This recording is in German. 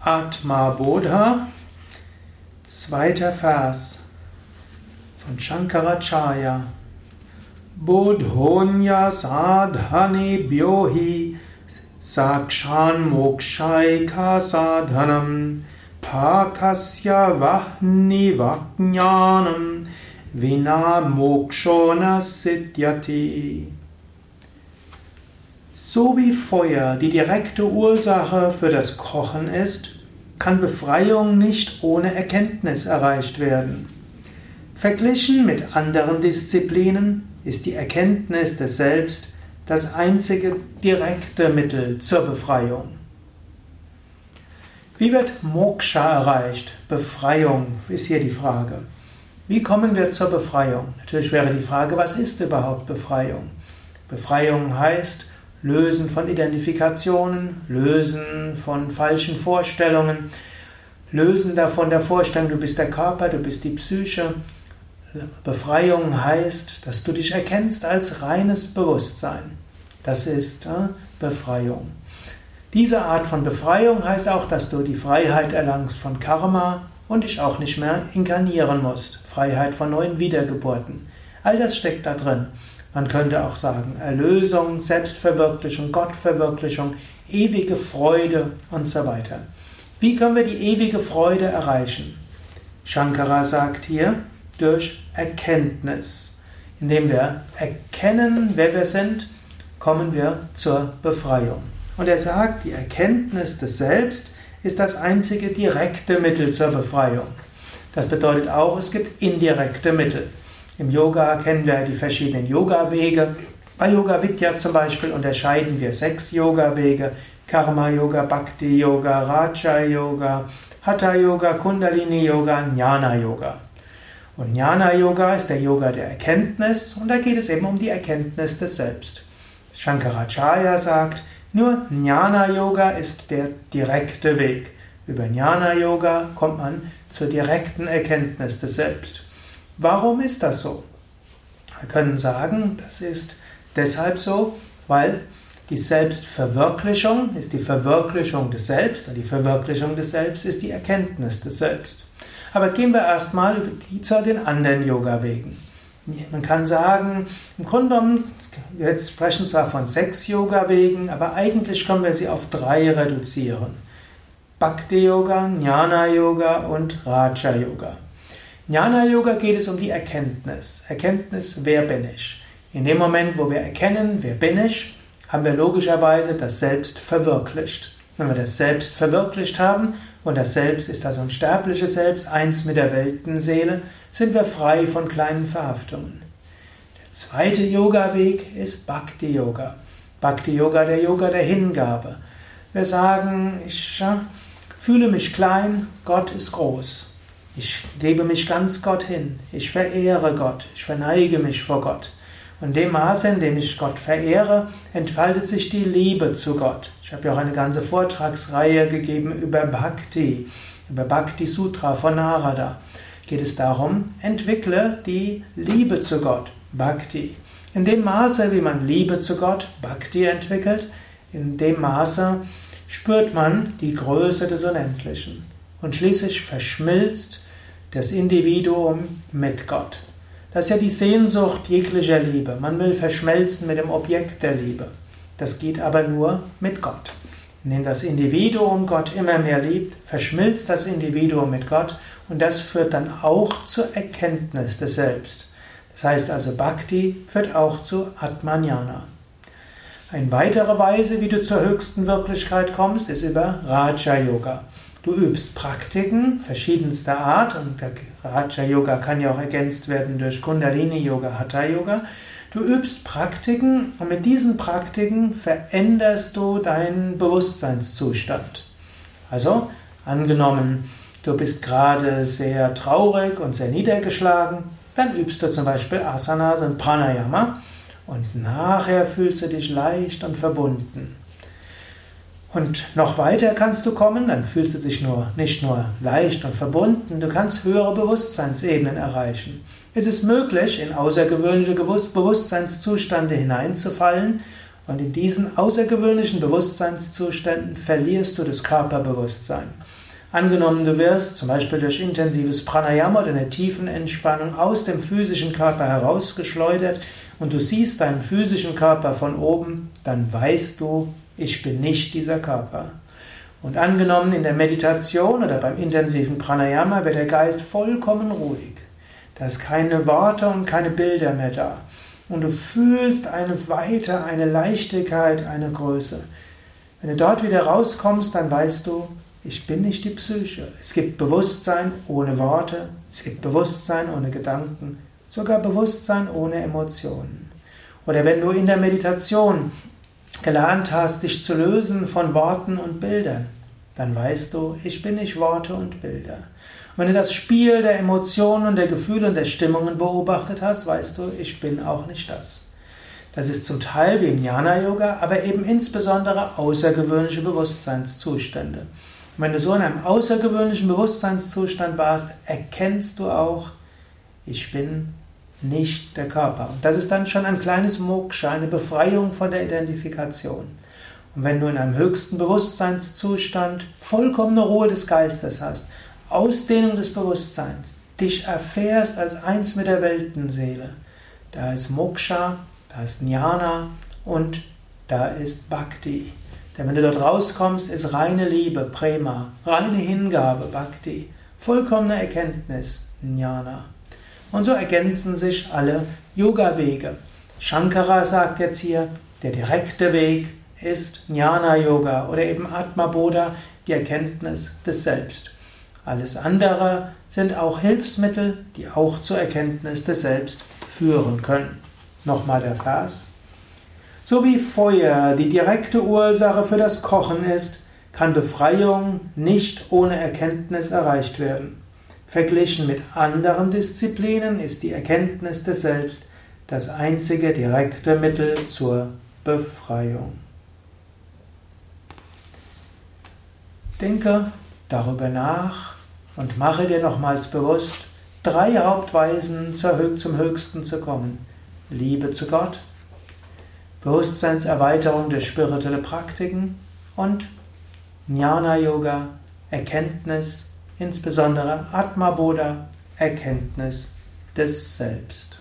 Atma Bodha, zweiter Vers von Shankaracharya. Bodhonya sadhane byohi sakshan mokshaika sadhanam pakasya vahni vajnanam vina mokshona siddhyati. So wie Feuer die direkte Ursache für das Kochen ist, kann Befreiung nicht ohne Erkenntnis erreicht werden. Verglichen mit anderen Disziplinen ist die Erkenntnis des Selbst das einzige direkte Mittel zur Befreiung. Wie wird Moksha erreicht? Befreiung ist hier die Frage. Wie kommen wir zur Befreiung? Natürlich wäre die Frage, was ist überhaupt Befreiung? Befreiung heißt Lösen von Identifikationen, Lösen von falschen Vorstellungen, Lösen davon der Vorstellung, du bist der Körper, du bist die Psyche. Befreiung heißt, dass du dich erkennst als reines Bewusstsein. Das ist Befreiung. Diese Art von Befreiung heißt auch, dass du die Freiheit erlangst von Karma und dich auch nicht mehr inkarnieren musst. Freiheit von neuen Wiedergeburten. All das steckt da drin. Man könnte auch sagen, Erlösung, Selbstverwirklichung, Gottverwirklichung, ewige Freude und so weiter. Wie können wir die ewige Freude erreichen? Shankara sagt hier, durch Erkenntnis. Indem wir erkennen, wer wir sind, kommen wir zur Befreiung. Und er sagt, die Erkenntnis des Selbst ist das einzige direkte Mittel zur Befreiung. Das bedeutet auch, es gibt indirekte Mittel. Im Yoga kennen wir die verschiedenen Yoga-Wege. Bei Yoga Vidya zum Beispiel unterscheiden wir 6 Yoga-Wege: Karma-Yoga, Bhakti-Yoga, Raja-Yoga, Hatha-Yoga, Kundalini-Yoga, Jnana-Yoga. Und Jnana-Yoga ist der Yoga der Erkenntnis und da geht es eben um die Erkenntnis des Selbst. Shankaracharya sagt, nur Jnana-Yoga ist der direkte Weg. Über Jnana-Yoga kommt man zur direkten Erkenntnis des Selbst. Warum ist das so? Wir können sagen, das ist deshalb so, weil die Selbstverwirklichung ist die Verwirklichung des Selbst und die Verwirklichung des Selbst ist die Erkenntnis des Selbst. Aber gehen wir erstmal zu den anderen Yoga-Wegen. Man kann sagen, im Grunde genommen, wir sprechen zwar von 6 Yoga-Wegen, aber eigentlich können wir sie auf 3 reduzieren. Bhakti-Yoga, Jnana-Yoga und Raja-Yoga. Jnana-Yoga geht es um die Erkenntnis. Erkenntnis, wer bin ich? In dem Moment, wo wir erkennen, wer bin ich, haben wir logischerweise das Selbst verwirklicht. Wenn wir das Selbst verwirklicht haben, und das Selbst ist das unsterbliche Selbst, eins mit der Weltenseele, sind wir frei von kleinen Verhaftungen. Der zweite Yoga-Weg ist Bhakti-Yoga. Bhakti-Yoga, der Yoga der Hingabe. Wir sagen, ich fühle mich klein, Gott ist groß. Ich gebe mich ganz Gott hin. Ich verehre Gott. Ich verneige mich vor Gott. Und in dem Maße, in dem ich Gott verehre, entfaltet sich die Liebe zu Gott. Ich habe ja auch eine ganze Vortragsreihe gegeben über Bhakti, über Bhakti Sutra von Narada. Geht es darum, entwickle die Liebe zu Gott, Bhakti. In dem Maße, wie man Liebe zu Gott, Bhakti entwickelt, in dem Maße spürt man die Größe des Unendlichen. Und schließlich verschmilzt das Individuum mit Gott. Das ist ja die Sehnsucht jeglicher Liebe. Man will verschmelzen mit dem Objekt der Liebe. Das geht aber nur mit Gott. Indem das Individuum Gott immer mehr liebt, verschmilzt das Individuum mit Gott und das führt dann auch zur Erkenntnis des Selbst. Das heißt also, Bhakti führt auch zu Atmajnana. Eine weitere Weise, wie du zur höchsten Wirklichkeit kommst, ist über Raja-Yoga. Du übst Praktiken verschiedenster Art und der Raja-Yoga kann ja auch ergänzt werden durch Kundalini-Yoga, Hatha-Yoga. Du übst Praktiken und mit diesen Praktiken veränderst du deinen Bewusstseinszustand. Also, angenommen, du bist gerade sehr traurig und sehr niedergeschlagen, dann übst du zum Beispiel Asanas und Pranayama und nachher fühlst du dich leicht und verbunden. Und noch weiter kannst du kommen, dann fühlst du dich nicht nur leicht und verbunden, du kannst höhere Bewusstseinsebenen erreichen. Es ist möglich, in außergewöhnliche Bewusstseinszustände hineinzufallen Und in diesen außergewöhnlichen Bewusstseinszuständen verlierst du das Körperbewusstsein. Angenommen, du wirst zum Beispiel durch intensives Pranayama oder eine Tiefenentspannung aus dem physischen Körper herausgeschleudert und du siehst deinen physischen Körper von oben, dann weißt du, ich bin nicht dieser Körper. Und angenommen, in der Meditation oder beim intensiven Pranayama wird der Geist vollkommen ruhig. Da ist keine Worte und keine Bilder mehr da. Und du fühlst eine Weite, eine Leichtigkeit, eine Größe. Wenn du dort wieder rauskommst, dann weißt du, ich bin nicht die Psyche. Es gibt Bewusstsein ohne Worte, es gibt Bewusstsein ohne Gedanken, sogar Bewusstsein ohne Emotionen. Oder wenn du in der Meditation gelernt hast, dich zu lösen von Worten und Bildern, dann weißt du, ich bin nicht Worte und Bilder. Und wenn du das Spiel der Emotionen und der Gefühle und der Stimmungen beobachtet hast, weißt du, ich bin auch nicht das. Das ist zum Teil wie im Jnana-Yoga, aber eben insbesondere außergewöhnliche Bewusstseinszustände. Und wenn du so in einem außergewöhnlichen Bewusstseinszustand warst, erkennst du auch, ich bin nicht der Körper. Und das ist dann schon ein kleines Moksha, eine Befreiung von der Identifikation. Und wenn du in einem höchsten Bewusstseinszustand vollkommene Ruhe des Geistes hast, Ausdehnung des Bewusstseins, dich erfährst als eins mit der Weltenseele, da ist Moksha, da ist Jnana und da ist Bhakti. Denn wenn du dort rauskommst, ist reine Liebe, Prema, reine Hingabe, Bhakti, vollkommene Erkenntnis, Jnana. Und so ergänzen sich alle Yoga-Wege. Shankara sagt jetzt hier, der direkte Weg ist Jnana-Yoga oder eben Atma-Bodha, die Erkenntnis des Selbst. Alles andere sind auch Hilfsmittel, die auch zur Erkenntnis des Selbst führen können. Nochmal der Vers. So wie Feuer die direkte Ursache für das Kochen ist, kann Befreiung nicht ohne Erkenntnis erreicht werden. Verglichen mit anderen Disziplinen ist die Erkenntnis des Selbst das einzige direkte Mittel zur Befreiung. Denke darüber nach und mache dir nochmals bewusst, 3 Hauptweisen zum Höchsten zu kommen. Liebe zu Gott, Bewusstseinserweiterung durch spirituelle Praktiken und Jnana-Yoga, Erkenntnis, insbesondere Atma-Bodha, Erkenntnis des Selbst.